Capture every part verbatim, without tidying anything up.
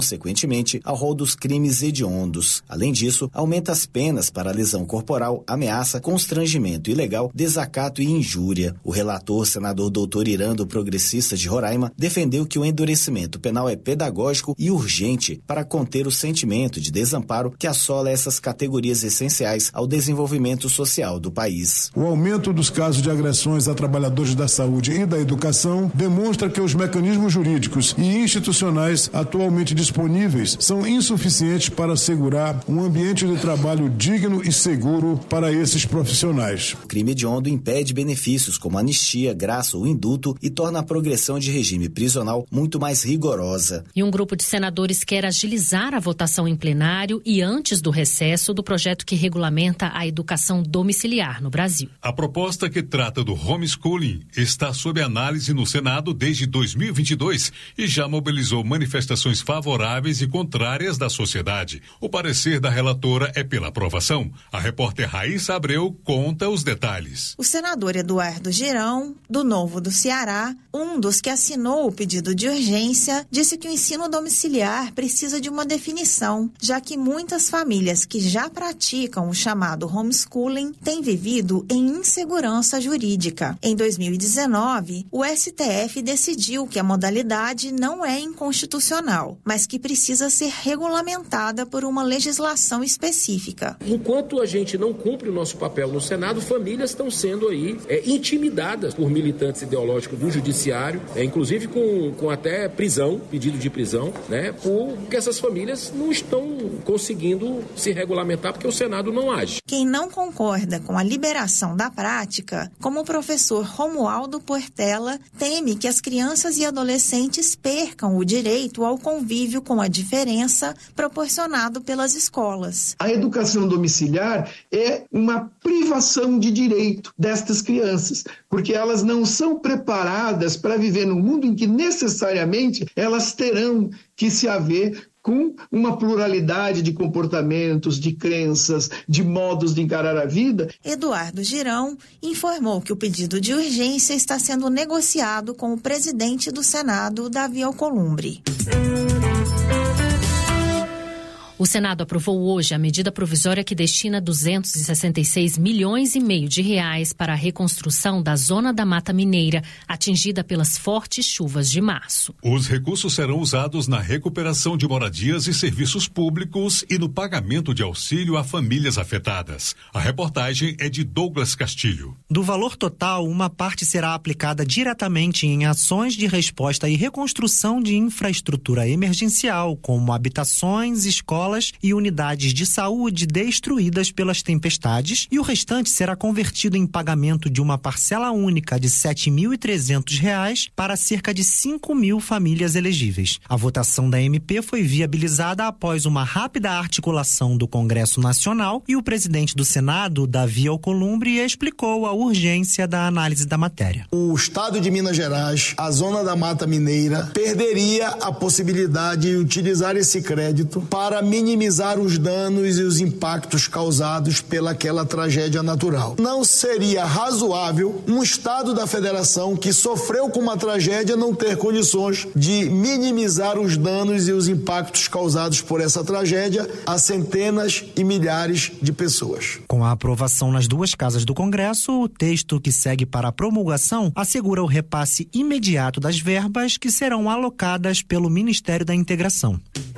consequentemente, ao rol dos crimes hediondos. Além disso, aumenta as penas para lesão corporal, ameaça, constrangimento ilegal, desacato e injúria. O relator, senador doutor Irando, progressista de Roraima, defendeu que o endurecimento penal é pedagógico e urgente para conter o sentimento de desamparo que assola essas categorias essenciais ao desenvolvimento social do país. O aumento dos casos de agressões a trabalhadores da saúde e da educação demonstra que os mecanismos jurídicos e institucionais atualmente disponíveis são insuficientes para assegurar um ambiente de trabalho digno e seguro para esses profissionais. O crime hediondo impede benefícios como anistia, graça ou indulto e torna a progressão de regime prisional muito mais rigorosa. E um grupo de senadores quer agilizar a votação em plenário e antes do recesso do projeto que regulamenta a educação domiciliar no Brasil. A proposta que trata do homeschooling está sob análise no Senado desde dois mil e vinte e dois e já mobilizou manifestações favoráveis e contrárias da sociedade. O parecer da relatora é pela aprovação. A repórter Raíssa Abreu conta os detalhes. O senador Eduardo Girão, do Novo do Ceará, um dos que assinou o pedido de urgência, disse que o ensino domiciliar precisa de uma definição, já que muitas famílias que já praticam o chamado homeschooling têm vivido em insegurança jurídica. Em dois mil e dezenove, o S T F decidiu que a modalidade não é inconstitucional, mas que precisa ser regulamentada por uma legislação específica. Enquanto a gente não cumpre o nosso papel no Senado, famílias estão sendo aí é, intimidadas por militantes ideológicos do judiciário, é, inclusive com, com até prisão, pedido de prisão, né, porque essas famílias não estão conseguindo se regulamentar porque o Senado não age. Quem não concorda com a liberação da prática, como o professor Romualdo Portela, teme que as crianças e adolescentes percam o direito ao convívio com a diferença proporcionado pelas escolas. A educação domiciliar é uma privação de direito destas crianças, porque elas não são preparadas para viver num mundo em que necessariamente elas terão que se haver com uma pluralidade de comportamentos, de crenças, de modos de encarar a vida. Eduardo Girão informou que o pedido de urgência está sendo negociado com o presidente do Senado, Davi Alcolumbre. O Senado aprovou hoje a medida provisória que destina duzentos e sessenta e seis milhões e meio de reais para a reconstrução da zona da Mata Mineira, atingida pelas fortes chuvas de março. Os recursos serão usados na recuperação de moradias e serviços públicos e no pagamento de auxílio a famílias afetadas. A reportagem é de Douglas Castilho. Do valor total, uma parte será aplicada diretamente em ações de resposta e reconstrução de infraestrutura emergencial, como habitações, escolas e unidades de saúde destruídas pelas tempestades, e o restante será convertido em pagamento de uma parcela única de sete mil e trezentos reais para cerca de cinco mil famílias elegíveis. A votação da M P foi viabilizada após uma rápida articulação do Congresso Nacional e o presidente do Senado, Davi Alcolumbre, explicou a urgência da análise da matéria. O estado de Minas Gerais, a zona da Mata Mineira, perderia a possibilidade de utilizar esse crédito para minimizar os danos e os impactos causados pelaquela tragédia natural. Não seria razoável um estado da federação que sofreu com uma tragédia não ter condições de minimizar os danos e os impactos causados por essa tragédia a centenas e milhares de pessoas. Com a aprovação nas duas casas do Congresso, o texto que segue para a promulgação assegura o repasse imediato das verbas que serão alocadas pelo Ministério da Integração.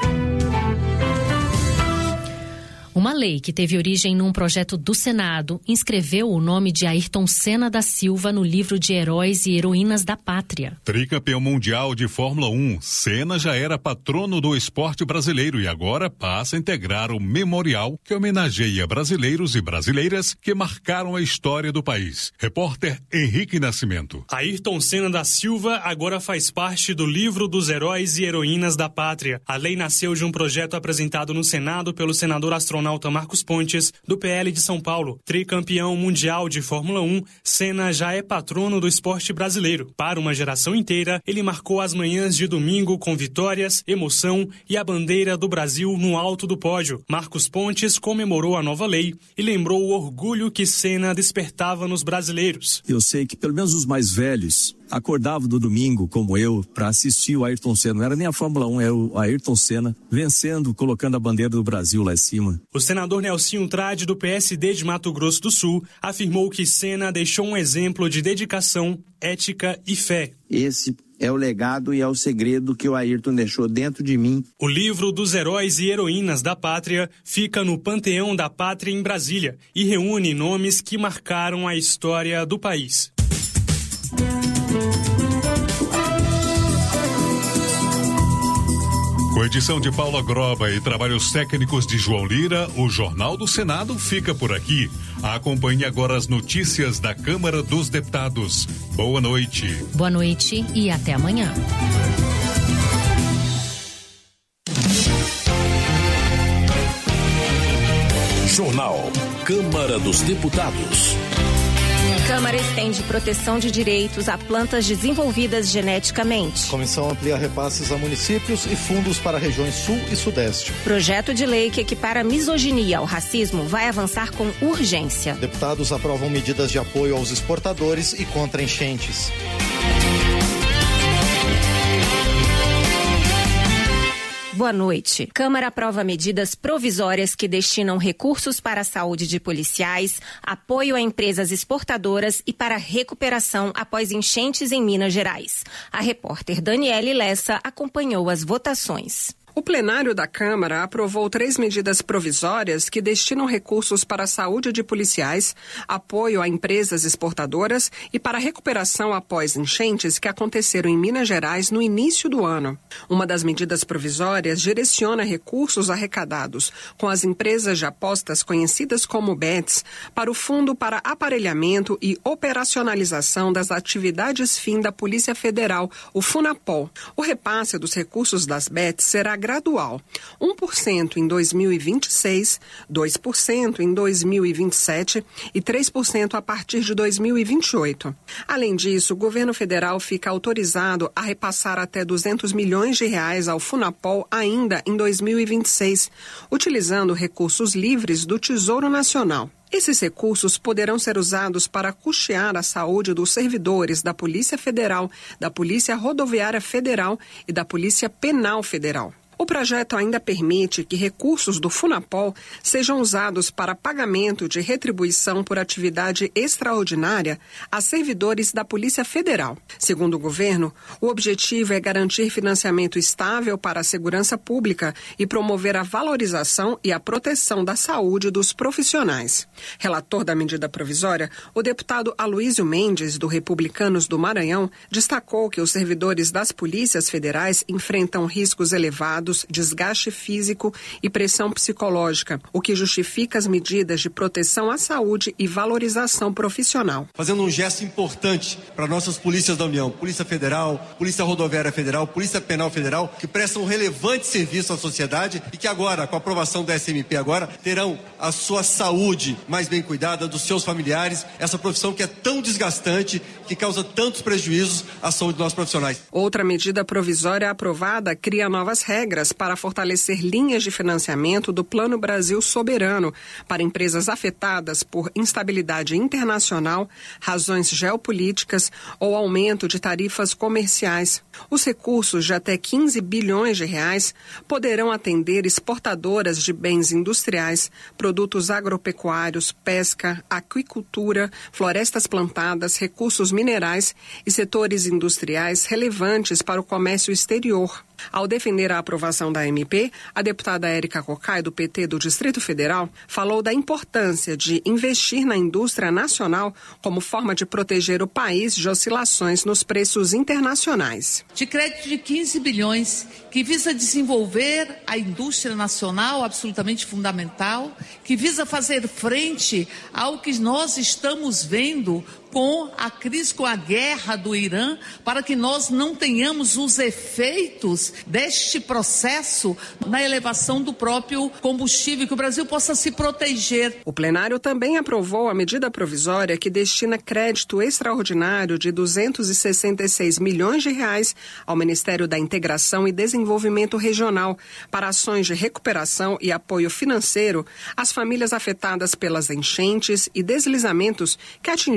Uma lei que teve origem num projeto do Senado inscreveu o nome de Ayrton Senna da Silva no livro de Heróis e Heroínas da Pátria. Tricampeão mundial de Fórmula um, Senna já era patrono do esporte brasileiro e agora passa a integrar o memorial que homenageia brasileiros e brasileiras que marcaram a história do país. Repórter Henrique Nascimento. Ayrton Senna da Silva agora faz parte do livro dos Heróis e Heroínas da Pátria. A lei nasceu de um projeto apresentado no Senado pelo senador astronauta Marcos Pontes, do P L de São Paulo. Tricampeão mundial de Fórmula um, Senna já é patrono do esporte brasileiro. Para uma geração inteira, ele marcou as manhãs de domingo com vitórias, emoção e a bandeira do Brasil no alto do pódio. Marcos Pontes comemorou a nova lei e lembrou o orgulho que Senna despertava nos brasileiros. Eu sei que pelo menos os mais velhos acordavam do domingo, como eu, para assistir o Ayrton Senna. Não era nem a Fórmula um, era o Ayrton Senna vencendo, colocando a bandeira do Brasil lá em cima. O senador Nelsinho Trade, do P S D de Mato Grosso do Sul, afirmou que Senna deixou um exemplo de dedicação, ética e fé. Esse é o legado e é o segredo que o Ayrton deixou dentro de mim. O livro dos heróis e heroínas da pátria fica no Panteão da Pátria em Brasília e reúne nomes que marcaram a história do país. Com edição de Paula Groba e trabalhos técnicos de João Lira, o Jornal do Senado fica por aqui. Acompanhe agora as notícias da Câmara dos Deputados. Boa noite. Boa noite e até amanhã. Jornal Câmara dos Deputados. Câmara estende proteção de direitos a plantas desenvolvidas geneticamente. Comissão amplia repasses a municípios e fundos para regiões sul e sudeste. Projeto de lei que equipara a misoginia ao racismo vai avançar com urgência. Deputados aprovam medidas de apoio aos exportadores e contra enchentes. Boa noite. Câmara aprova medidas provisórias que destinam recursos para a saúde de policiais, apoio a empresas exportadoras e para recuperação após enchentes em Minas Gerais. A repórter Daniele Lessa acompanhou as votações. O plenário da Câmara aprovou três medidas provisórias que destinam recursos para a saúde de policiais, apoio a empresas exportadoras e para a recuperação após enchentes que aconteceram em Minas Gerais no início do ano. Uma das medidas provisórias direciona recursos arrecadados com as empresas de apostas conhecidas como bets para o Fundo para Aparelhamento e Operacionalização das Atividades Fim da Polícia Federal, o FUNAPOL. O repasse dos recursos das bets será gradual, um por cento em dois mil e vinte e seis, dois por cento em dois mil e vinte e sete e três por cento a partir de dois mil e vinte e oito. Além disso, o governo federal fica autorizado a repassar até duzentos milhões de reais ao FUNAPOL ainda em dois mil e vinte e seis, utilizando recursos livres do Tesouro Nacional. Esses recursos poderão ser usados para custear a saúde dos servidores da Polícia Federal, da Polícia Rodoviária Federal e da Polícia Penal Federal. O projeto ainda permite que recursos do FUNAPOL sejam usados para pagamento de retribuição por atividade extraordinária a servidores da Polícia Federal. Segundo o governo, o objetivo é garantir financiamento estável para a segurança pública e promover a valorização e a proteção da saúde dos profissionais. Relator da medida provisória, o deputado Aloísio Mendes, do Republicanos do Maranhão, destacou que os servidores das polícias federais enfrentam riscos elevados, desgaste físico e pressão psicológica, o que justifica as medidas de proteção à saúde e valorização profissional. Fazendo um gesto importante para nossas polícias da União, Polícia Federal, Polícia Rodoviária Federal, Polícia Penal Federal, que prestam um relevante serviço à sociedade e que agora, com a aprovação da S M P agora, terão a sua saúde mais bem cuidada, dos seus familiares, essa profissão que é tão desgastante, que causa tantos prejuízos à saúde dos nossos profissionais. Outra medida provisória aprovada cria novas regras para fortalecer linhas de financiamento do Plano Brasil Soberano para empresas afetadas por instabilidade internacional, razões geopolíticas ou aumento de tarifas comerciais. Os recursos de até quinze bilhões de reais poderão atender exportadoras de bens industriais, produtos agropecuários, pesca, aquicultura, florestas plantadas, recursos minerais e setores industriais relevantes para o comércio exterior. Ao defender a aprovação da M P, a deputada Érica Cocai, do P T do Distrito Federal, falou da importância de investir na indústria nacional como forma de proteger o país de oscilações nos preços internacionais. De crédito de quinze bilhões, que visa desenvolver a indústria nacional, absolutamente fundamental, que visa fazer frente ao que nós estamos vendo com a crise, com a guerra do Irã, para que nós não tenhamos os efeitos deste processo na elevação do próprio combustível, que o Brasil possa se proteger. O plenário também aprovou a medida provisória que destina crédito extraordinário de duzentos e sessenta e seis milhões de reais ao Ministério da Integração e Desenvolvimento Regional para ações de recuperação e apoio financeiro às famílias afetadas pelas enchentes e deslizamentos que atingiram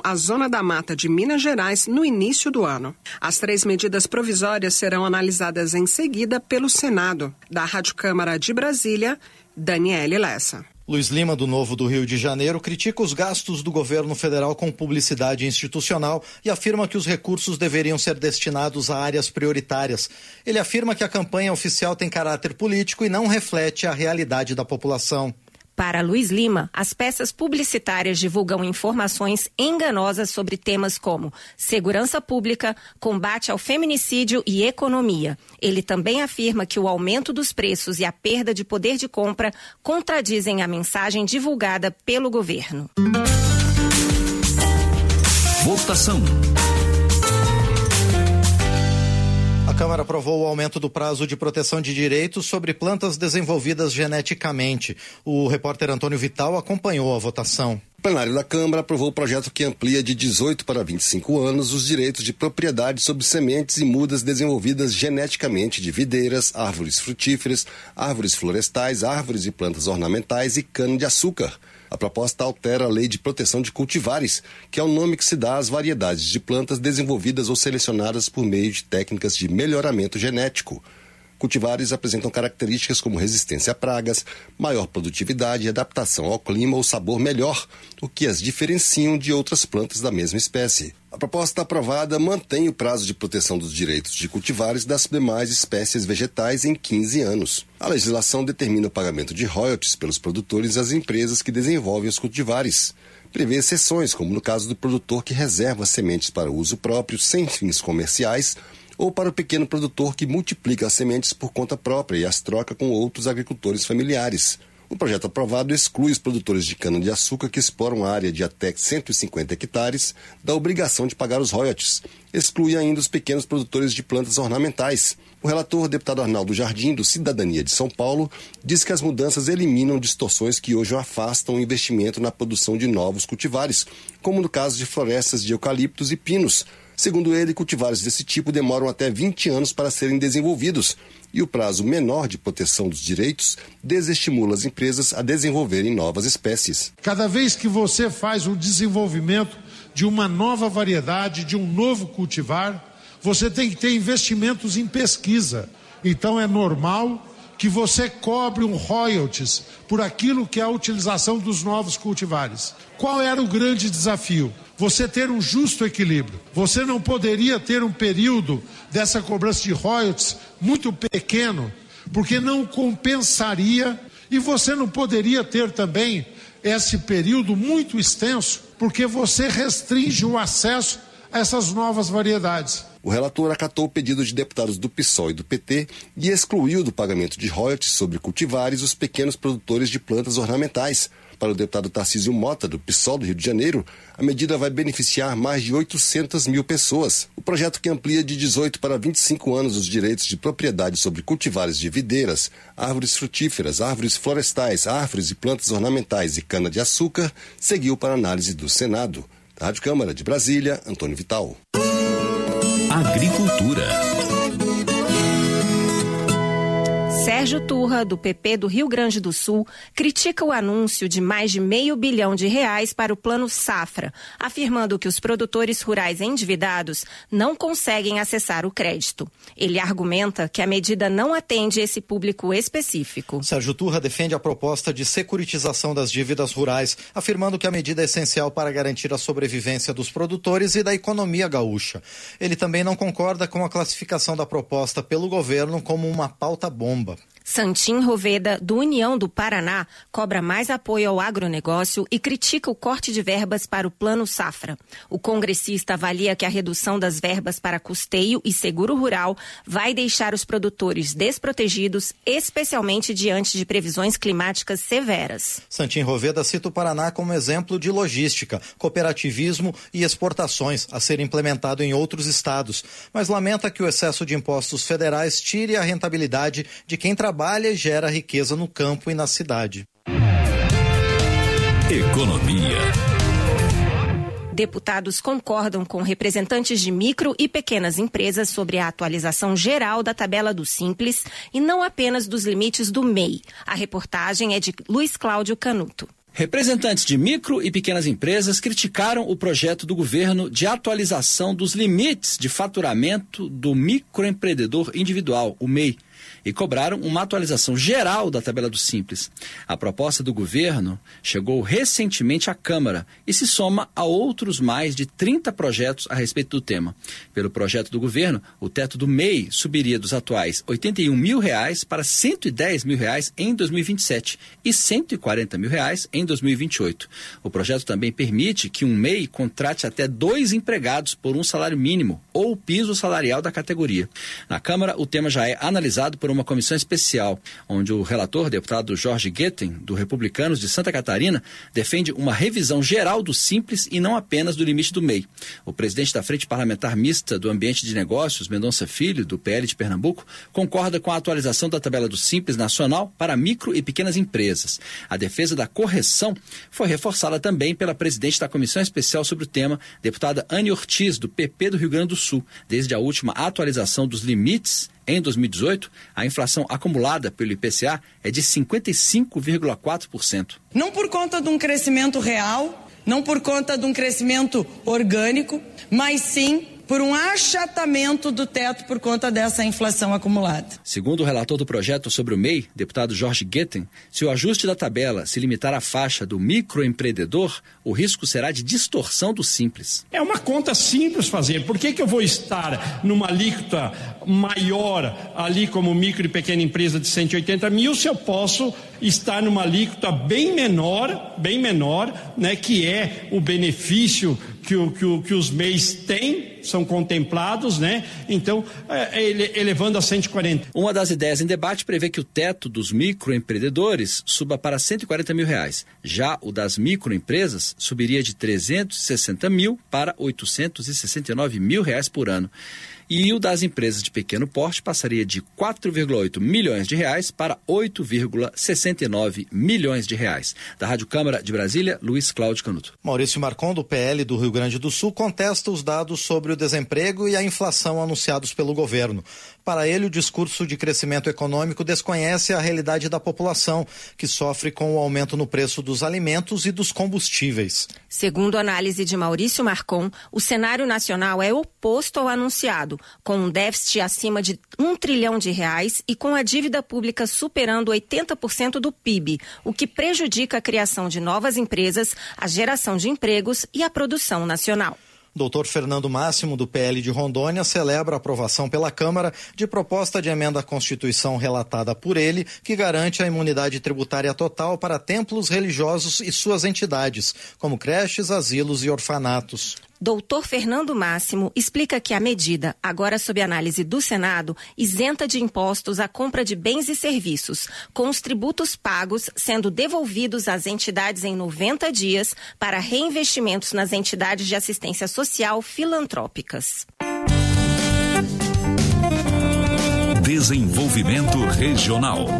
a Zona da Mata de Minas Gerais no início do ano. As três medidas provisórias serão analisadas em seguida pelo Senado. Da Rádio Câmara de Brasília, Daniele Lessa. Luiz Lima, do Novo do Rio de Janeiro, critica os gastos do governo federal com publicidade institucional e afirma que os recursos deveriam ser destinados a áreas prioritárias. Ele afirma que a campanha oficial tem caráter político e não reflete a realidade da população. Para Luiz Lima, as peças publicitárias divulgam informações enganosas sobre temas como segurança pública, combate ao feminicídio e economia. Ele também afirma que o aumento dos preços e a perda de poder de compra contradizem a mensagem divulgada pelo governo. Votação. A Câmara aprovou o aumento do prazo de proteção de direitos sobre plantas desenvolvidas geneticamente. O repórter Antônio Vital acompanhou a votação. O plenário da Câmara aprovou o projeto que amplia de dezoito para vinte e cinco anos os direitos de propriedade sobre sementes e mudas desenvolvidas geneticamente de videiras, árvores frutíferas, árvores florestais, árvores e plantas ornamentais e cana-de-açúcar. A proposta altera a Lei de Proteção de Cultivares, que é o nome que se dá às variedades de plantas desenvolvidas ou selecionadas por meio de técnicas de melhoramento genético. Cultivares apresentam características como resistência a pragas, maior produtividade e adaptação ao clima ou sabor melhor, o que as diferenciam de outras plantas da mesma espécie. A proposta aprovada mantém o prazo de proteção dos direitos de cultivares das demais espécies vegetais em quinze anos. A legislação determina o pagamento de royalties pelos produtores às empresas que desenvolvem os cultivares. Prevê exceções, como no caso do produtor que reserva sementes para uso próprio sem fins comerciais, ou para o pequeno produtor que multiplica as sementes por conta própria e as troca com outros agricultores familiares. O projeto aprovado exclui os produtores de cana-de-açúcar que exploram área de até cento e cinquenta hectares da obrigação de pagar os royalties. Exclui ainda os pequenos produtores de plantas ornamentais. O relator, deputado Arnaldo Jardim, do Cidadania de São Paulo, diz que as mudanças eliminam distorções que hoje afastam o investimento na produção de novos cultivares, como no caso de florestas de eucaliptos e pinos. Segundo ele, cultivares desse tipo demoram até vinte anos para serem desenvolvidos e o prazo menor de proteção dos direitos desestimula as empresas a desenvolverem novas espécies. Cada vez que você faz o desenvolvimento de uma nova variedade, de um novo cultivar, você tem que ter investimentos em pesquisa. Então é normal que você cobre um royalties por aquilo que é a utilização dos novos cultivares. Qual era o grande desafio? Você ter um justo equilíbrio. Você não poderia ter um período dessa cobrança de royalties muito pequeno, porque não compensaria, e você não poderia ter também esse período muito extenso, porque você restringe o acesso a essas novas variedades. O relator acatou o pedido de deputados do P SOL e do P T e excluiu do pagamento de royalties sobre cultivares os pequenos produtores de plantas ornamentais. Para o deputado Tarcísio Mota, do P SOL do Rio de Janeiro, a medida vai beneficiar mais de oitocentas mil pessoas. O projeto, que amplia de dezoito para vinte e cinco anos os direitos de propriedade sobre cultivares de videiras, árvores frutíferas, árvores florestais, árvores e plantas ornamentais e cana-de-açúcar, seguiu para análise do Senado. Da Rádio Câmara de Brasília, Antônio Vital. Agricultura. Sérgio Turra, do P P do Rio Grande do Sul, critica o anúncio de mais de meio bilhão de reais para o Plano Safra, afirmando que os produtores rurais endividados não conseguem acessar o crédito. Ele argumenta que a medida não atende esse público específico. Sérgio Turra defende a proposta de securitização das dívidas rurais, afirmando que a medida é essencial para garantir a sobrevivência dos produtores e da economia gaúcha. Ele também não concorda com a classificação da proposta pelo governo como uma pauta-bomba. Santim Roveda, do União do Paraná, cobra mais apoio ao agronegócio e critica o corte de verbas para o Plano Safra. O congressista avalia que a redução das verbas para custeio e seguro rural vai deixar os produtores desprotegidos, especialmente diante de previsões climáticas severas. Santim Roveda cita o Paraná como exemplo de logística, cooperativismo e exportações a ser implementado em outros estados, mas lamenta que o excesso de impostos federais tire a rentabilidade de quem trabalha trabalha e gera riqueza no campo e na cidade. Economia. Deputados concordam com representantes de micro e pequenas empresas sobre a atualização geral da tabela do Simples e não apenas dos limites do M E I. A reportagem é de Luiz Cláudio Canuto. Representantes de micro e pequenas empresas criticaram o projeto do governo de atualização dos limites de faturamento do microempreendedor individual, o M E I, e cobraram uma atualização geral da tabela do Simples. A proposta do governo chegou recentemente à Câmara e se soma a outros mais de trinta projetos a respeito do tema. Pelo projeto do governo, o teto do M E I subiria dos atuais oitenta e um mil reais para cento e dez mil reais em dois mil e vinte e sete e cento e quarenta mil reais em dois mil e vinte e oito. O projeto também permite que um M E I contrate até dois empregados por um salário mínimo ou o piso salarial da categoria. Na Câmara, o tema já é analisado por uma comissão especial, onde o relator, deputado Jorge Guetem, do Republicanos de Santa Catarina, defende uma revisão geral do Simples e não apenas do limite do M E I. O presidente da Frente Parlamentar Mista do Ambiente de Negócios, Mendonça Filho, do P L de Pernambuco, concorda com a atualização da tabela do Simples nacional para micro e pequenas empresas. A defesa da correção foi reforçada também pela presidente da Comissão Especial sobre o tema, deputada Anne Ortiz, do P P do Rio Grande do Sul. Desde a última atualização dos limites, em dois mil e dezoito, a inflação acumulada pelo I P C A é de cinquenta e cinco vírgula quatro por cento. Não por conta de um crescimento real, não por conta de um crescimento orgânico, mas sim por um achatamento do teto por conta dessa inflação acumulada. Segundo o relator do projeto sobre o M E I, deputado Jorge Guetem, se o ajuste da tabela se limitar à faixa do microempreendedor, o risco será de distorção do Simples. É uma conta simples fazer. Por que que eu vou estar numa alíquota maior ali como micro e pequena empresa de cento e oitenta mil se eu posso estar numa alíquota bem menor, bem menor, né, que é o benefício que, o, que, o, que os M E Is têm, são contemplados, né? Então, é, ele, elevando a cento e quarenta. Uma das ideias em debate prevê que o teto dos microempreendedores suba para cento e quarenta mil reais. Já o das microempresas subiria de trezentos e sessenta mil para oitocentos e sessenta e nove mil reais por ano. E o das empresas de pequeno porte passaria de quatro vírgula oito milhões de reais para oito vírgula sessenta e nove milhões de reais. Da Rádio Câmara de Brasília, Luiz Cláudio Canuto. Maurício Marcon, do P L do Rio Grande do Sul, contesta os dados sobre o desemprego e a inflação anunciados pelo governo. Para ele, o discurso de crescimento econômico desconhece a realidade da população, que sofre com o aumento no preço dos alimentos e dos combustíveis. Segundo a análise de Maurício Marcon, o cenário nacional é oposto ao anunciado, com um déficit acima de um trilhão de reais e com a dívida pública superando oitenta por cento do P I B, o que prejudica a criação de novas empresas, a geração de empregos e a produção nacional. Doutor Fernando Máximo, do P L de Rondônia, celebra a aprovação pela Câmara de proposta de emenda à Constituição relatada por ele, que garante a imunidade tributária total para templos religiosos e suas entidades, como creches, asilos e orfanatos. Doutor Fernando Máximo explica que a medida, agora sob análise do Senado, isenta de impostos a compra de bens e serviços, com os tributos pagos sendo devolvidos às entidades em noventa dias para reinvestimentos nas entidades de assistência social filantrópicas. Desenvolvimento Regional.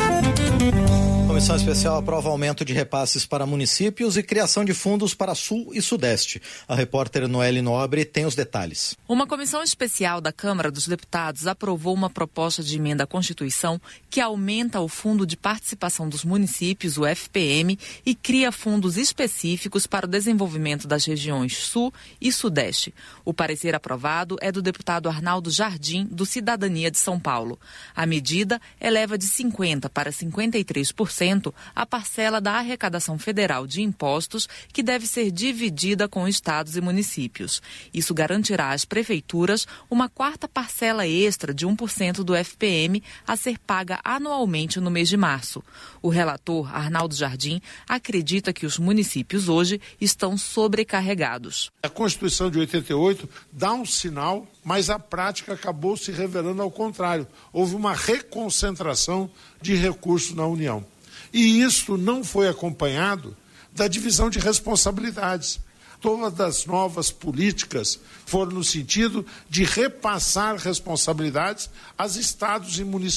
A Comissão Especial aprova aumento de repasses para municípios e criação de fundos para Sul e Sudeste. A repórter Noelle Nobre tem os detalhes. Uma comissão especial da Câmara dos Deputados aprovou uma proposta de emenda à Constituição que aumenta o Fundo de Participação dos Municípios, o F P M, e cria fundos específicos para o desenvolvimento das regiões Sul e Sudeste. O parecer aprovado é do deputado Arnaldo Jardim, do Cidadania de São Paulo. A medida eleva de cinquenta por cento para cinquenta e três por cento a parcela da arrecadação federal de impostos que deve ser dividida com estados e municípios. Isso garantirá às prefeituras uma quarta parcela extra de um por cento do F P M a ser paga anualmente no mês de março. O relator, Arnaldo Jardim, acredita que os municípios hoje estão sobrecarregados. A Constituição de oitenta e oito dá um sinal, mas a prática acabou se revelando ao contrário. Houve uma reconcentração de recursos na União. E isso não foi acompanhado da divisão de responsabilidades. Todas as novas políticas foram no sentido de repassar responsabilidades aos estados e municípios.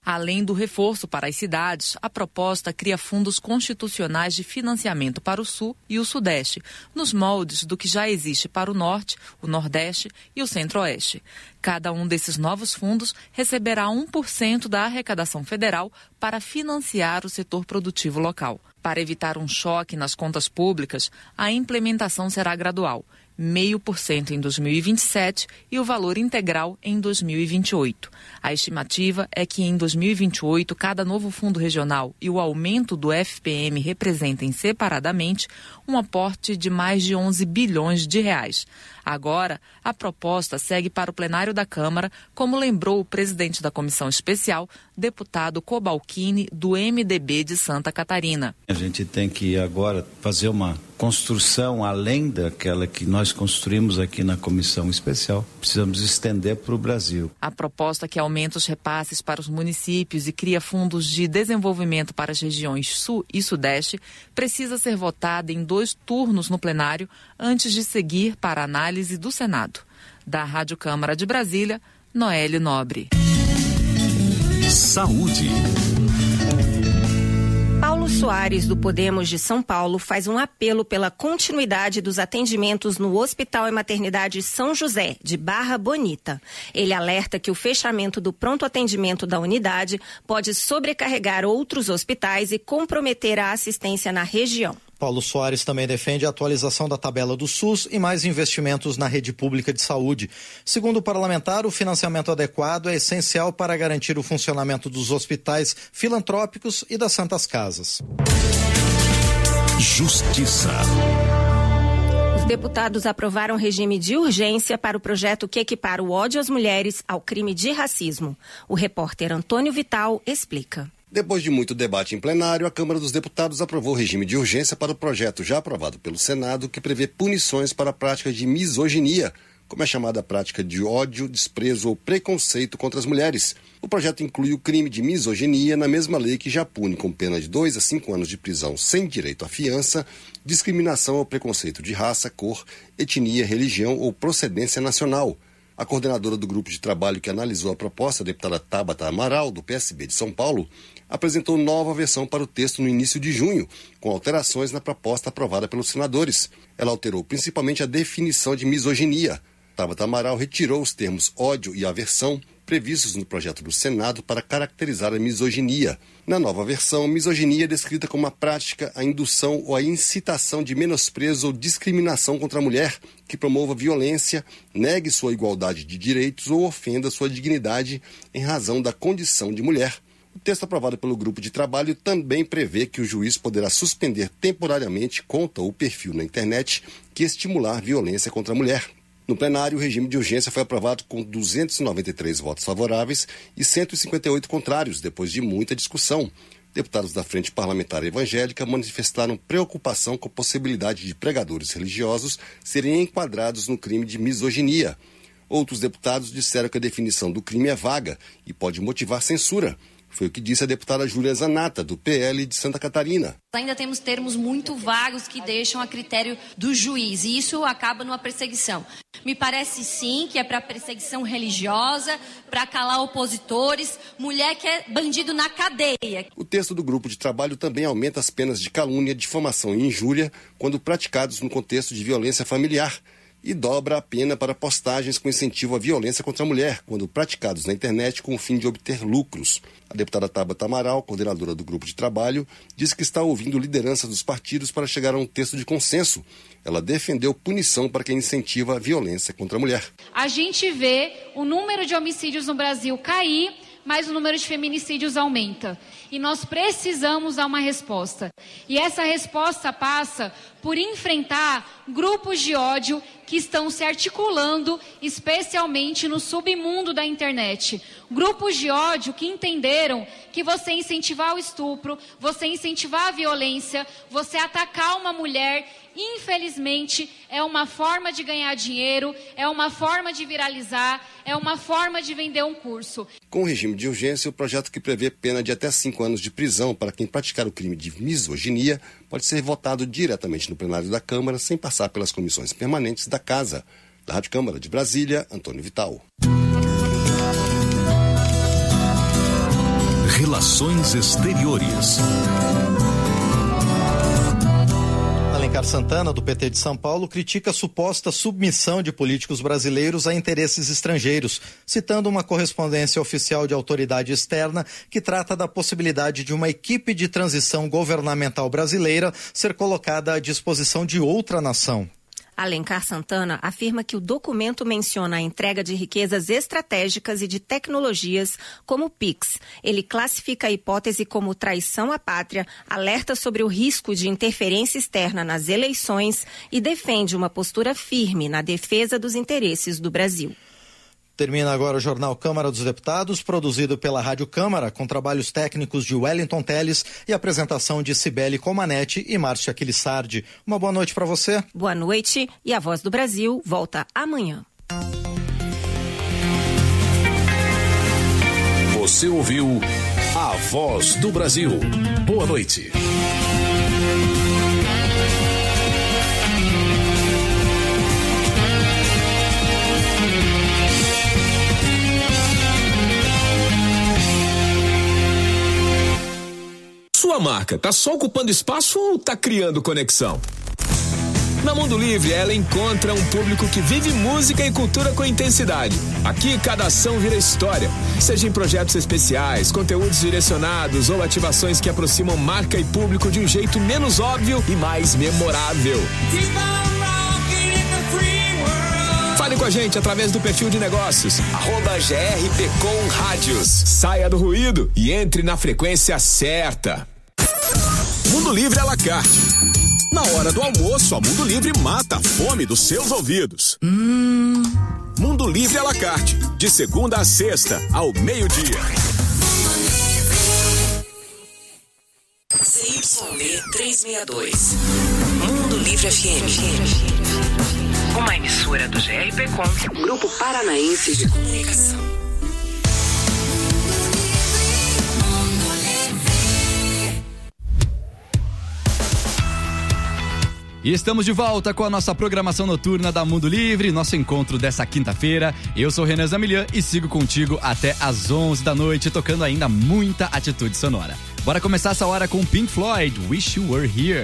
Além do reforço para as cidades, a proposta cria fundos constitucionais de financiamento para o Sul e o Sudeste, nos moldes do que já existe para o Norte, o Nordeste e o Centro-Oeste. Cada um desses novos fundos receberá um por cento da arrecadação federal para financiar o setor produtivo local. Para evitar um choque nas contas públicas, a implementação será gradual, meio por cento em dois mil e vinte e sete e o valor integral em dois mil e vinte e oito. A estimativa é que em dois mil e vinte e oito, cada novo fundo regional e o aumento do F P M representem separadamente um aporte de mais de onze bilhões de reais. Agora, a proposta segue para o plenário da Câmara, como lembrou o presidente da comissão especial, deputado Cobalcini, do M D B de Santa Catarina. A gente tem que agora fazer uma construção além daquela que nós construímos aqui na comissão especial. Precisamos estender para o Brasil. A proposta que aumenta os repasses para os municípios e cria fundos de desenvolvimento para as regiões Sul e Sudeste precisa ser votada em dois turnos no plenário antes de seguir para a análise do Senado. Da Rádio Câmara de Brasília, Noélio Nobre. Saúde. Paulo Soares, do Podemos de São Paulo, faz um apelo pela continuidade dos atendimentos no Hospital e Maternidade São José, de Barra Bonita. Ele alerta que o fechamento do pronto atendimento da unidade pode sobrecarregar outros hospitais e comprometer a assistência na região. Paulo Soares também defende a atualização da tabela do SUS e mais investimentos na rede pública de saúde. Segundo o parlamentar, o financiamento adequado é essencial para garantir o funcionamento dos hospitais filantrópicos e das santas casas. Justiça. Os deputados aprovaram regime de urgência para o projeto que equipara o ódio às mulheres ao crime de racismo. O repórter Antônio Vital explica. Depois de muito debate em plenário, a Câmara dos Deputados aprovou o regime de urgência para o projeto já aprovado pelo Senado, que prevê punições para a prática de misoginia, como é chamada a prática de ódio, desprezo ou preconceito contra as mulheres. O projeto inclui o crime de misoginia na mesma lei que já pune com pena de dois a cinco anos de prisão sem direito à fiança, discriminação ou preconceito de raça, cor, etnia, religião ou procedência nacional. A coordenadora do grupo de trabalho que analisou a proposta, a deputada Tabata Amaral, do P S B de São Paulo, apresentou nova versão para o texto no início de junho, com alterações na proposta aprovada pelos senadores. Ela alterou principalmente a definição de misoginia. Tabata Amaral retirou os termos ódio e aversão previstos no projeto do Senado para caracterizar a misoginia. Na nova versão, misoginia é descrita como a prática, a indução ou a incitação de menosprezo ou discriminação contra a mulher que promova violência, negue sua igualdade de direitos ou ofenda sua dignidade em razão da condição de mulher. O texto aprovado pelo grupo de trabalho também prevê que o juiz poderá suspender temporariamente conta ou perfil na internet que estimular violência contra a mulher. No plenário, o regime de urgência foi aprovado com duzentos e noventa e três votos favoráveis e cento e cinquenta e oito contrários, depois de muita discussão. Deputados da Frente Parlamentar Evangélica manifestaram preocupação com a possibilidade de pregadores religiosos serem enquadrados no crime de misoginia. Outros deputados disseram que a definição do crime é vaga e pode motivar censura. Foi o que disse a deputada Júlia Zanata, do P L de Santa Catarina. Ainda temos termos muito vagos que deixam a critério do juiz, e isso acaba numa perseguição. Me parece sim que é para perseguição religiosa, para calar opositores, mulher que é bandido na cadeia. O texto do grupo de trabalho também aumenta as penas de calúnia, difamação e injúria quando praticados no contexto de violência familiar, e dobra a pena para postagens com incentivo à violência contra a mulher, quando praticados na internet com o fim de obter lucros. A deputada Tabata Amaral, coordenadora do grupo de trabalho, disse que está ouvindo lideranças dos partidos para chegar a um texto de consenso. Ela defendeu punição para quem incentiva a violência contra a mulher. A gente vê o número de homicídios no Brasil cair, mas o número de feminicídios aumenta. E nós precisamos dar uma resposta. E essa resposta passa por enfrentar grupos de ódio que estão se articulando, especialmente no submundo da internet. Grupos de ódio que entenderam que você incentivar o estupro, você incentivar a violência, você atacar uma mulher, infelizmente, é uma forma de ganhar dinheiro, é uma forma de viralizar, é uma forma de vender um curso. Com o regime de urgência, o projeto que prevê pena de até cinco anos de prisão para quem praticar o crime de misoginia pode ser votado diretamente no plenário da Câmara, sem passar pelas comissões permanentes da Casa. Da Rádio Câmara de Brasília, Antônio Vital. Relações Exteriores. Alencar Santana, do P T de São Paulo, critica a suposta submissão de políticos brasileiros a interesses estrangeiros, citando uma correspondência oficial de autoridade externa que trata da possibilidade de uma equipe de transição governamental brasileira ser colocada à disposição de outra nação. Alencar Santana afirma que o documento menciona a entrega de riquezas estratégicas e de tecnologias como o Pix. Ele classifica a hipótese como traição à pátria, alerta sobre o risco de interferência externa nas eleições e defende uma postura firme na defesa dos interesses do Brasil. Termina agora o Jornal Câmara dos Deputados, produzido pela Rádio Câmara, com trabalhos técnicos de Wellington Teles e apresentação de Cibele Comanetti e Márcia Aquilissardi. Uma boa noite para você. Boa noite e a Voz do Brasil volta amanhã. Você ouviu a Voz do Brasil. Boa noite. Sua marca tá só ocupando espaço ou tá criando conexão? Na Mundo Livre, ela encontra um público que vive música e cultura com intensidade. Aqui, cada ação vira história. Seja em projetos especiais, conteúdos direcionados ou ativações que aproximam marca e público de um jeito menos óbvio e mais memorável. Fale com a gente através do perfil de negócios, arroba G R P com Rádios. Saia do ruído e entre na frequência certa. Mundo Livre à la carte. Na hora do almoço, a Mundo Livre mata a fome dos seus ouvidos. Hum. Mundo Livre à la carte. De segunda a sexta, ao meio-dia. C Y B trezentos e sessenta e dois. Mundo Livre F M. Uma emissora do G R P Com, Grupo Paranaense de Comunicação. E estamos de volta com a nossa programação noturna da Mundo Livre, nosso encontro dessa quinta-feira. Eu sou Renan Zamilian e sigo contigo até às onze da noite, tocando ainda muita atitude sonora. Bora começar essa hora com Pink Floyd, Wish You Were Here.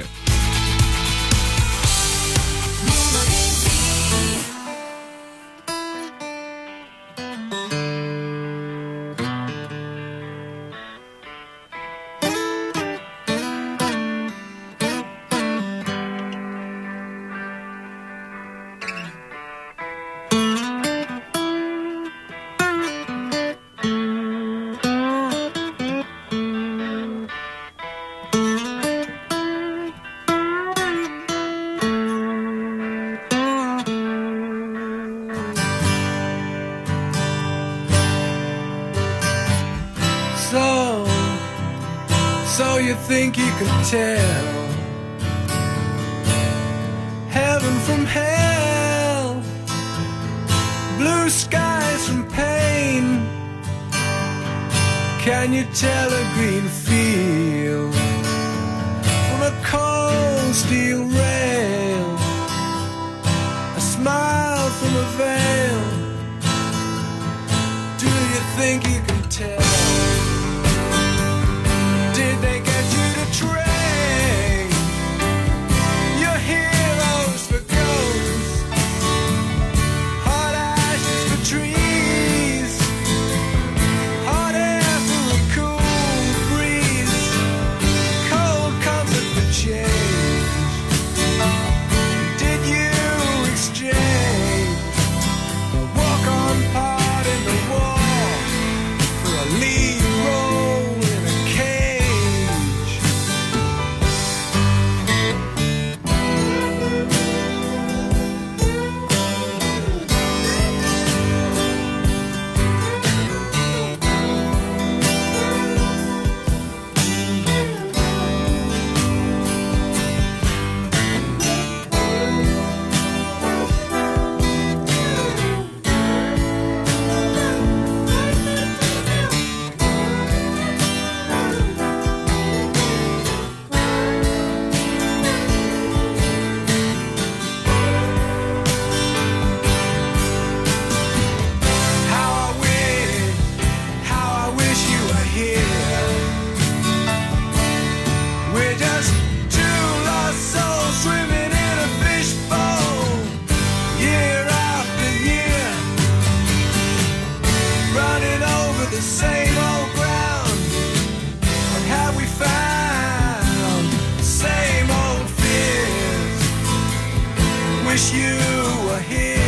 Think you can tell heaven from hell, blue skies from pain. Can you tell a green field from a cold steel rail, a smile from a veil? Do you think you can tell? Did they get you to train your heroes for ghosts, hot ashes for trees, hot air for a cool breeze? wish you were here.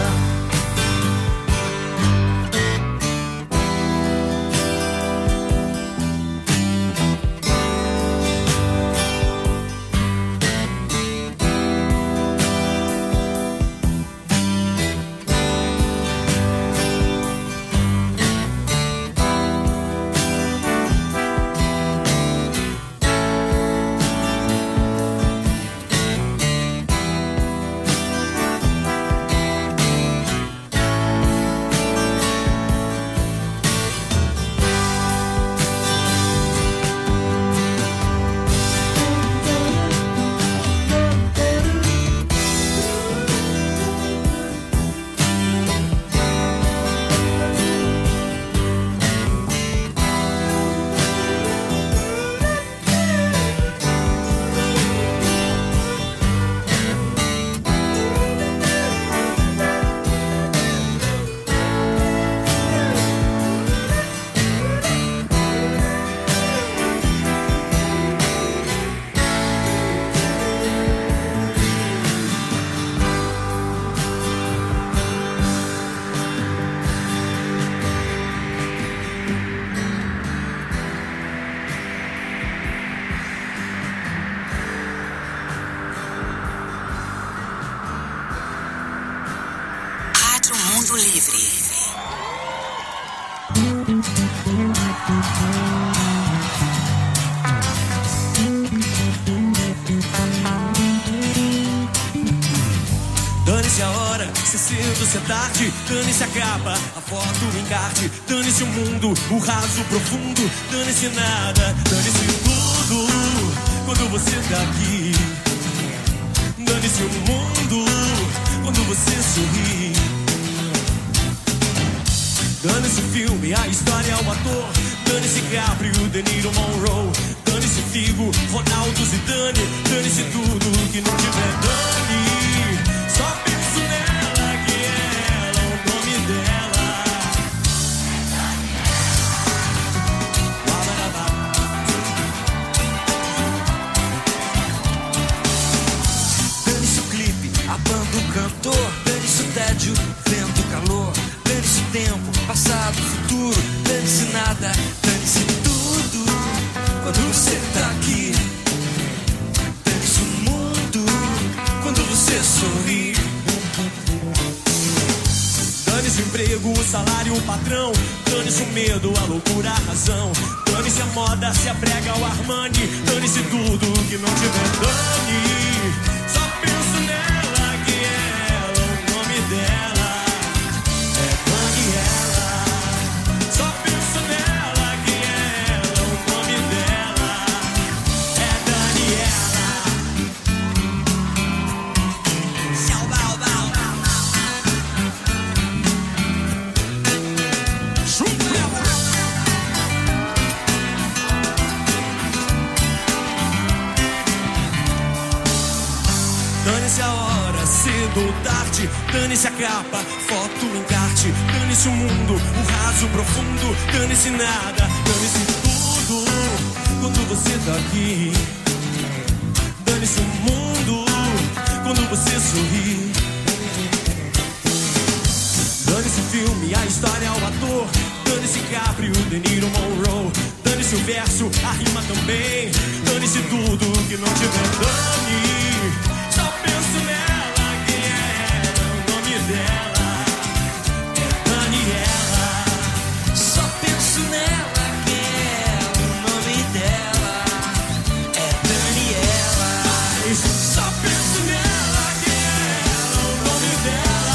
Mundo Livre. Dane-se a hora, se cedo, se tarde. Dane-se a capa, a foto, o encarte. Dane-se o mundo, o raso profundo. Dane-se nada, dane-se tudo. Quando você tá aqui, dane-se o mundo. Quando você sorri, dane-se o filme, a história, o ator. Dane-se Caprio, De Niro, Monroe. Dane-se Figo, Ronaldo, Zidane. Dane-se tudo que não tiver dane. Só penso nela, que é ela, o nome dela. Dane-se o clipe, a banda, o cantor. Dane-se o tédio, vento, calor. Dane-se o tempo, passado, futuro. Dane-se nada, dane-se tudo. Quando você tá aqui, dane-se o mundo. Quando você sorri, dane-se o emprego, o salário, o patrão. Dane-se o medo, a loucura, a razão. Dane-se a moda, se a prega, o Armani. Dane-se tudo que não tiver dane. Só penso nela, que é ela, o nome dela. Dane-se a hora, cedo ou tarde. Dane-se a capa, foto, encarte. Dane-se o mundo, o raso profundo. Dane-se nada, dane-se tudo. Quando você tá aqui, dane-se o mundo. Quando você sorri, dane-se o filme, a história, o ator. Dane-se Caprio, De Niro, Monroe. Dane-se o verso, a rima também. Dane-se tudo que não tiver dane. Só penso nela, que é ela, o nome dela é Daniela. Só penso nela, que é ela, o nome dela é Daniela. Só penso nela, que é ela, o nome dela.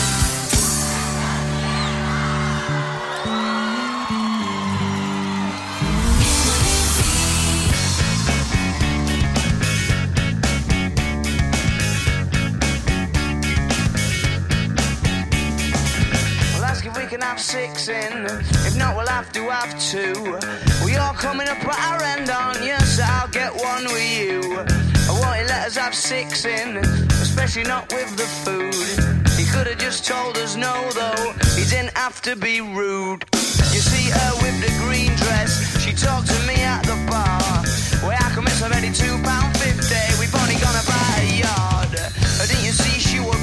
Can have six in, if not we'll have to have two. We all coming up at our end, aren't you? So I'll get one with you. I want you let us have six in, especially not with the food. He could have just told us no though, he didn't have to be rude. You see her with the green dress, she talked to me at the bar. Well, how come it's already two pound fifty? We've only gone about a yard. Didn't you see she was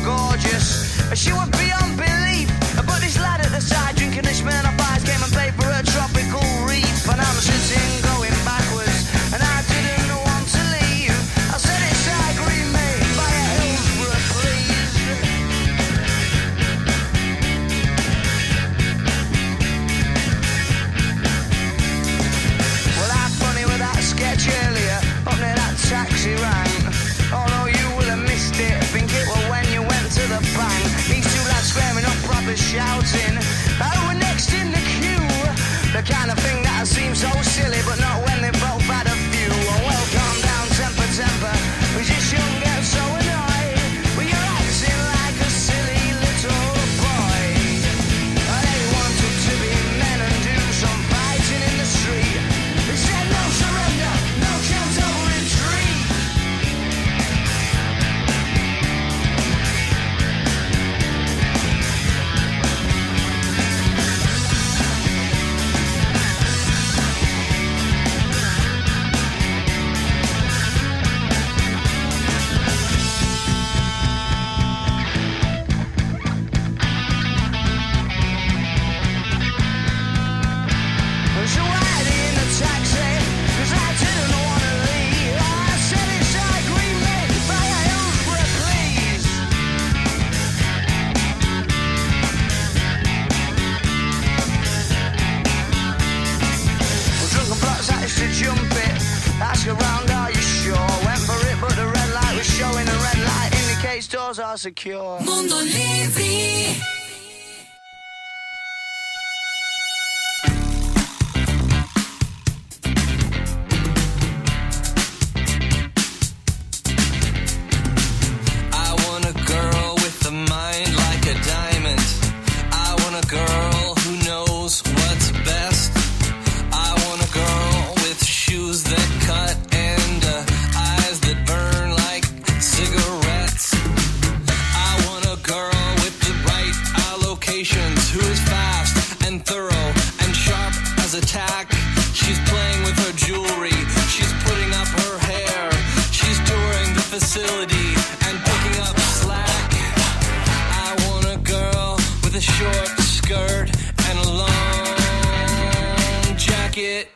yours are secure. Mundo Livre. Girl who knows what's best. I want a girl with shoes that cut and uh, eyes that burn like cigarettes. I want a girl with the right allocations, who is fast and thorough and sharp as a tack. She's playing with her jewelry, she's putting up her hair, she's touring the facility and picking up slack. I want a girl with a short skirt and a long jacket.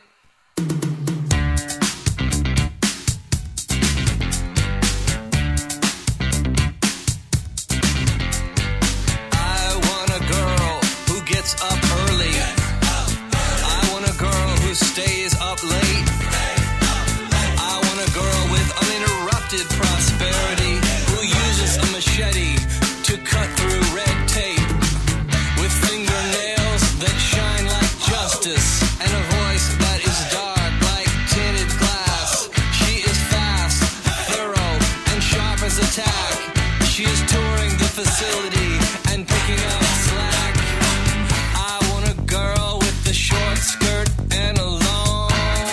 I want a girl who gets up early. I want a girl who stays up late. I want a girl with uninterrupted prosperity, who uses a machete to cut through red tape, with fingernails that shine like justice and a voice that is dark like tinted glass. She is fast, thorough, and sharp as a tack. She is touring the facility and picking up slack. I want a girl with the short skirt and a long,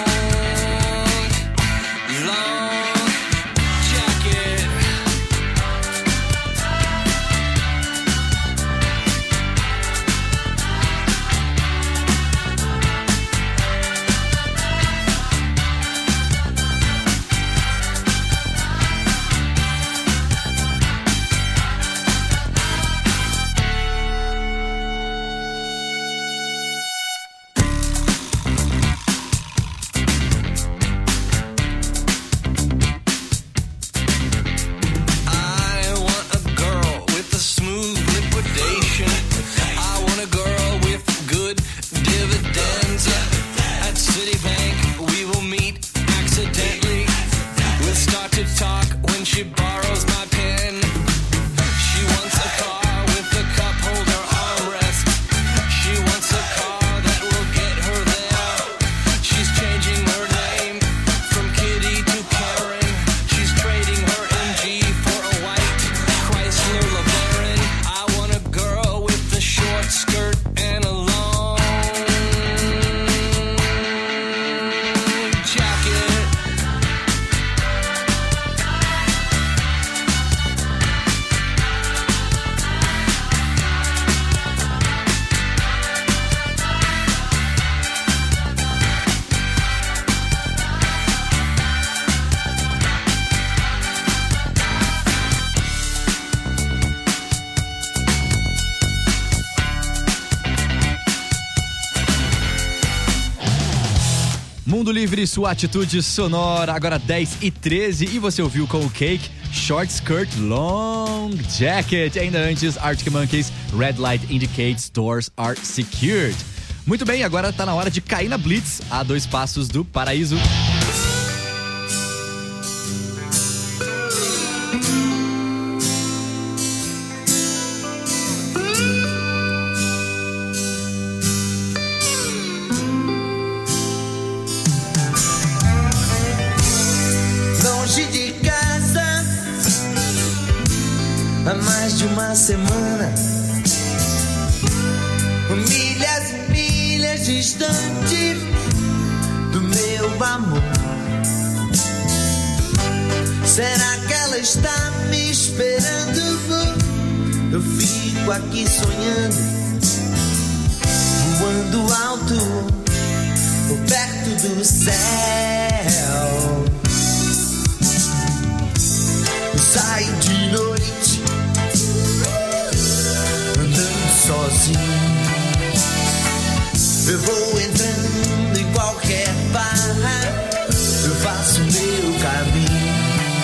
long jacket. I want a girl with a smooth liquidation. I want a girl with good dividends. At Citibank, we will meet accidentally. We'll start to talk when she borrows my pen. She wants a car with a cup holder armrest. She wants a car that will get her there. She's changing her name from Kitty to Karen. She's trading her M G for a white Chrysler LeBaron. I want a girl with a short skirt and a long jacket. Mundo Livre, sua atitude sonora, agora dez e treze, e você ouviu com o Cake, Short Skirt, Long Jacket. Ainda antes, Arctic Monkeys, Red Light Indicates Doors Are Secured. Muito bem, agora tá na hora de cair na Blitz, a dois passos do paraíso. Longe de casa, há mais de uma semana, milhas e milhas distante do meu amor. Será que ela está me esperando? Eu fico aqui sonhando, voando alto, perto do céu. Saio de noite, andando sozinho. Eu vou entrando em qualquer barra, eu faço meu caminho.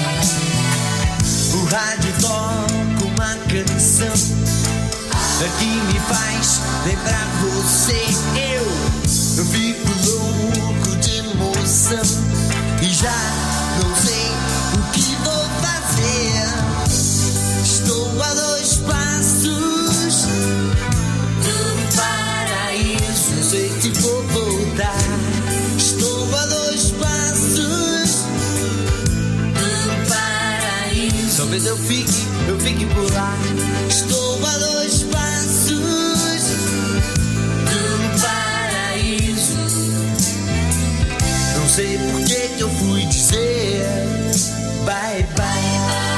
O rádio toca uma canção que me faz lembrar você. Eu, eu fico louco de emoção e já não sei o que vou fazer. Estou talvez eu fique, eu fique por lá. Estou a dois passos do paraíso. Não sei por que que eu fui dizer bye bye.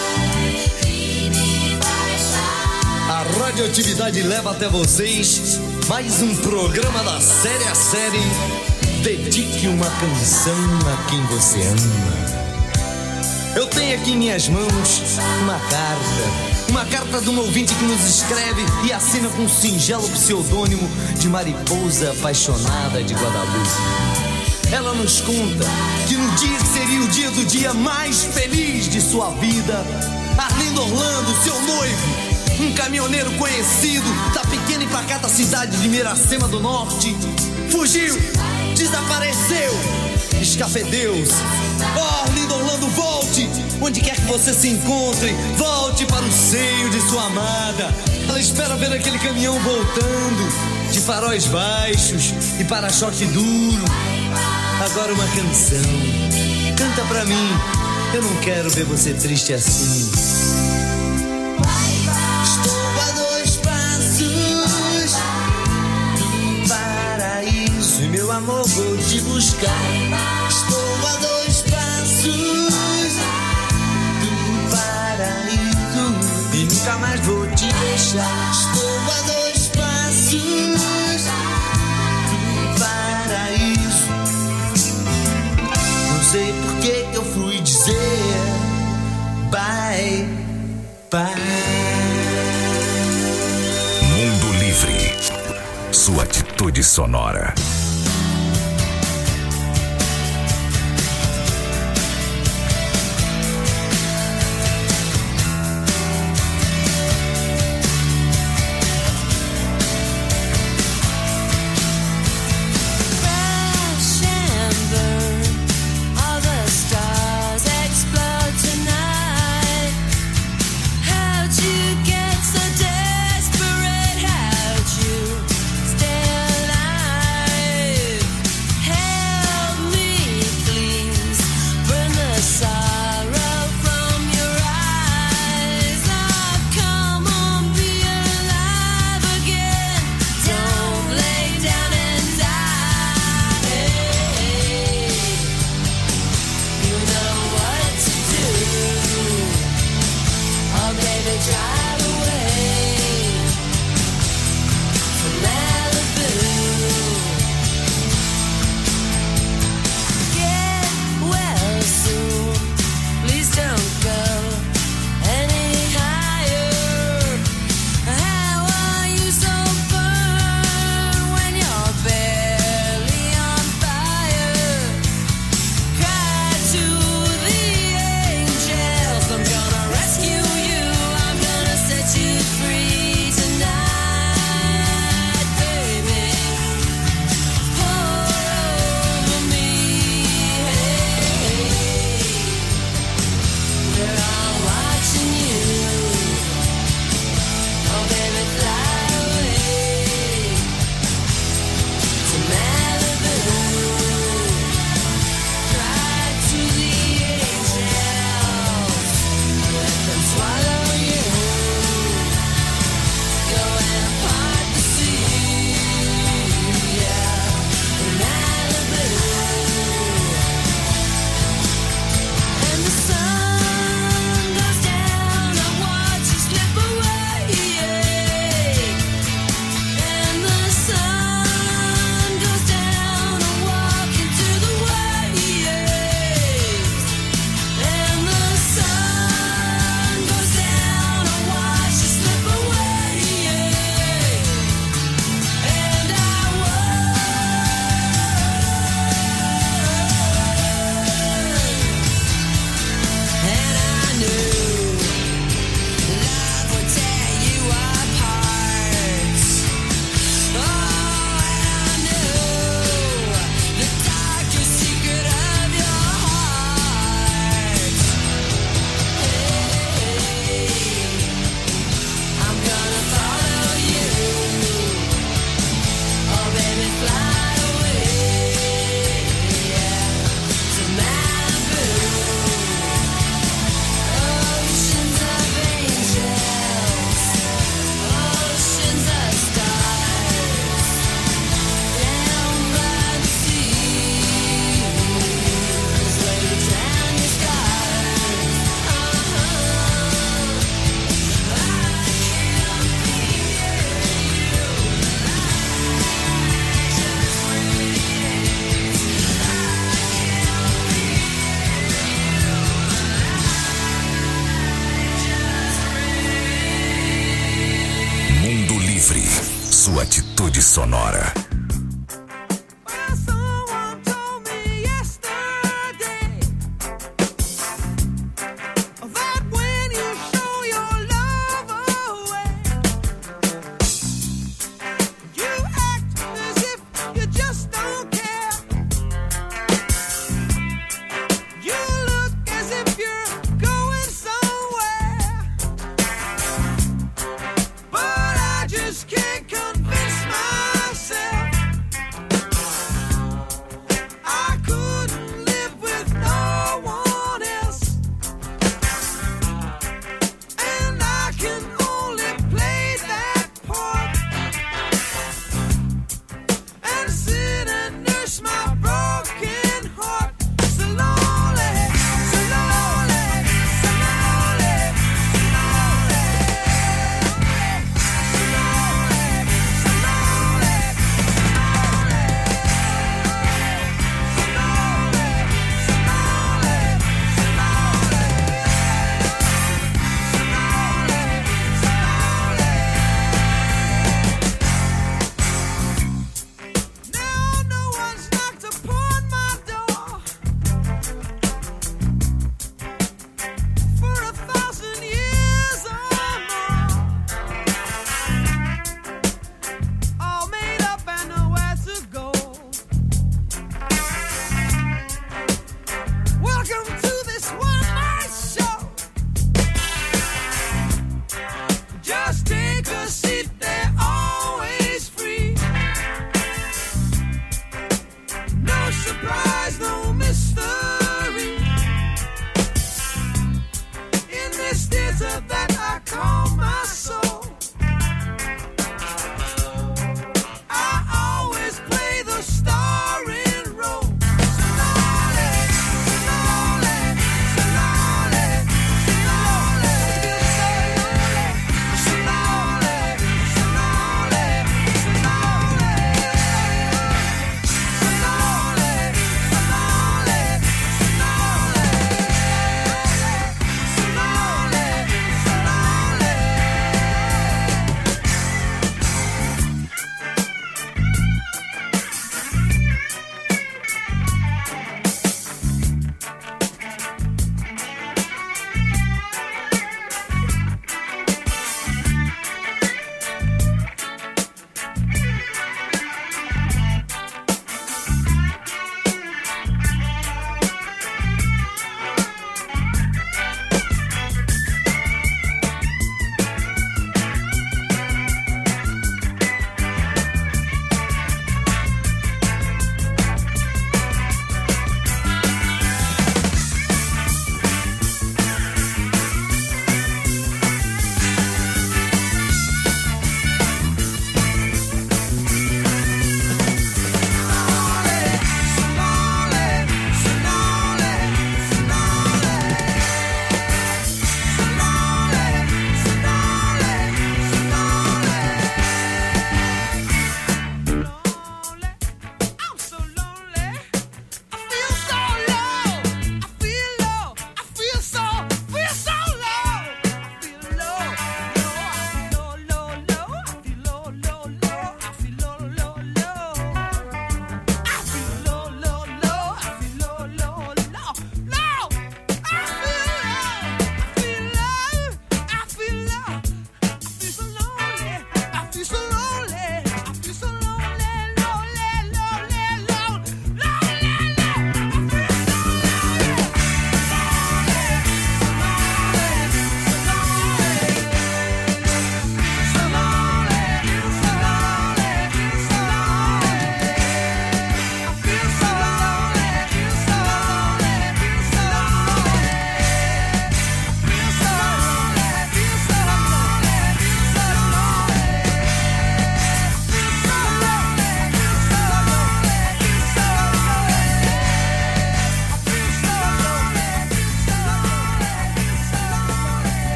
A radioatividade leva até vocês mais um programa da série a série. Dedique uma canção a quem você ama. Eu tenho aqui em minhas mãos uma carta. Uma carta de um ouvinte que nos escreve e assina com um singelo pseudônimo de Mariposa Apaixonada de Guadalupe. Ela nos conta que no dia que seria o dia do dia mais feliz de sua vida, Arlindo Orlando, seu noivo, um caminhoneiro conhecido da pequena e pacata cidade de Miracema do Norte, fugiu, desapareceu, escafedeu-se. Oh, Arlindo Orlando, volte! Onde quer que você se encontre, volte para o seio de sua amada. Ela espera ver aquele caminhão voltando, de faróis baixos e para-choque duro. Agora uma canção, canta pra mim, eu não quero ver você triste assim. Estou a dois passos do paraíso e meu amor vou te buscar. Estou a dois passos do paraíso e nunca mais vou te deixar. Estou a dois passos do paraíso. Não sei por que que eu fui dizer bye bye. Mundo Livre. Sua atitude sonora. Desperate, how'd you stay alive? sua atitude sonora. Can't convince myself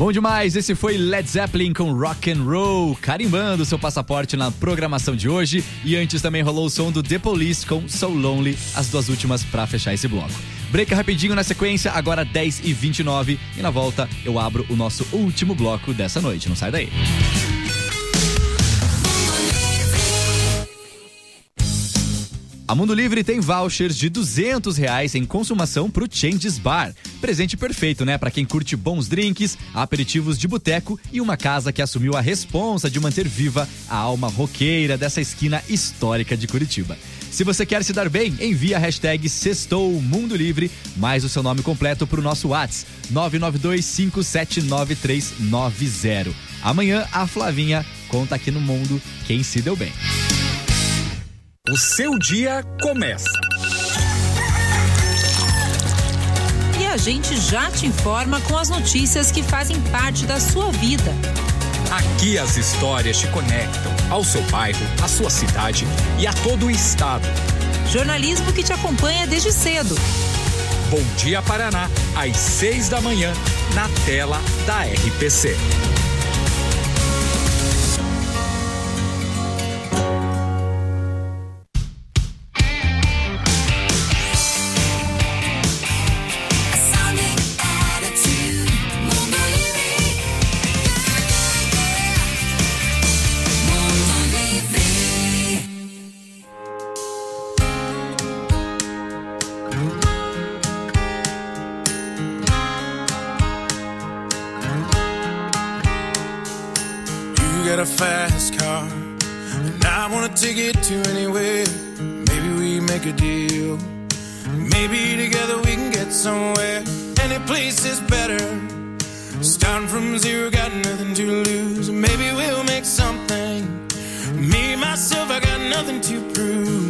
Bom demais, esse foi Led Zeppelin com Rock and Roll, carimbando seu passaporte na programação de hoje. E antes também rolou o som do The Police com So Lonely, as duas últimas pra fechar esse bloco. Break rapidinho na sequência, agora dez e vinte e nove. E na volta eu abro o nosso último bloco dessa noite, não sai daí. A Mundo Livre tem vouchers de duzentos reais em consumação pro Changes Bar. Presente perfeito, né? Pra quem curte bons drinks, aperitivos de boteco e uma casa que assumiu a responsa de manter viva a alma roqueira dessa esquina histórica de Curitiba. Se você quer se dar bem, envie a hashtag Sextou Mundo Livre, mais o seu nome completo pro nosso WhatsApp nove nove dois cinco sete nove três nove zero. Amanhã a Flavinha conta aqui no Mundo quem se deu bem. O seu dia começa. E a gente já te informa com as notícias que fazem parte da sua vida. Aqui as histórias te conectam ao seu bairro, à sua cidade e a todo o estado. Jornalismo que te acompanha desde cedo. Bom Dia Paraná, às seis da manhã, na tela da R P C. got a fast car, and I wanna take it to anywhere. Maybe we make a deal. Maybe together we can get somewhere. Any place is better. Starting from zero, got nothing to lose. Maybe we'll make something. Me, myself, I got nothing to prove.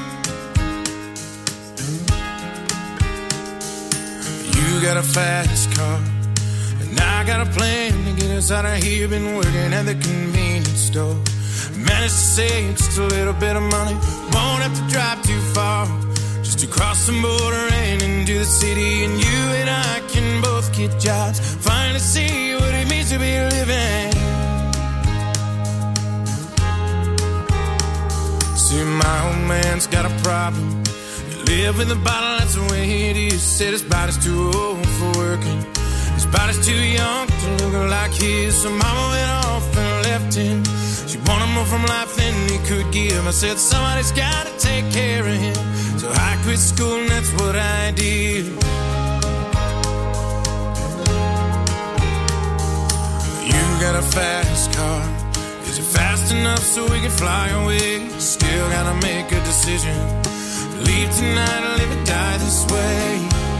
You got a fast car, and I got a plan to get us out of here. Been working at the convenience store. Managed to save just a little bit of money. Won't have to drive too far, just to cross the border and into the city. And you and I can both get jobs, finally see what it means to be living. See, my old man's got a problem. Live in the bottle, that's the way it is. Said his body's too old for working. His body's too young to look like his. So mama went off and left him. She wanted more from life than he could give. I said somebody's gotta take care of him. So I quit school and that's what I did. You got a fast car. Is it fast enough so we can fly away? Still gotta make a decision. Leave tonight or live or die this way.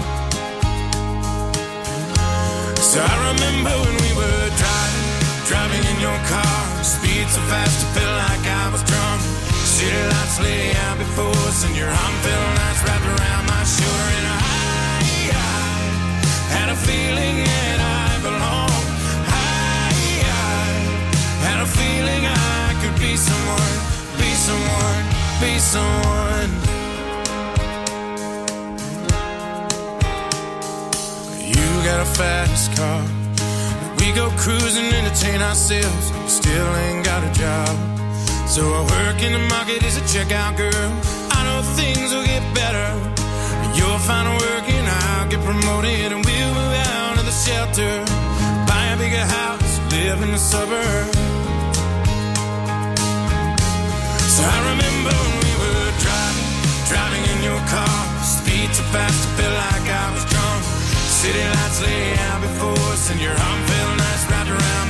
So I remember when we were driving, driving in your car. Speed so fast I felt like I was drunk. City lights lay out before us, and your arm felt nice wrapped around my shoulder. And I, I had a feeling that I belonged. I, I had a feeling I could be someone, be someone, be someone. You got a fast car. We go cruising, entertain ourselves. Still ain't got a job. So I work in the market as a checkout girl. I know things will get better. You'll find work and I'll get promoted. And we'll move out of the shelter, buy a bigger house, live in the suburbs. So I remember when we were driving, driving in your car. Speed too fast to feel like I was drunk. City lights lay out before us, and your arm felt nice wrapped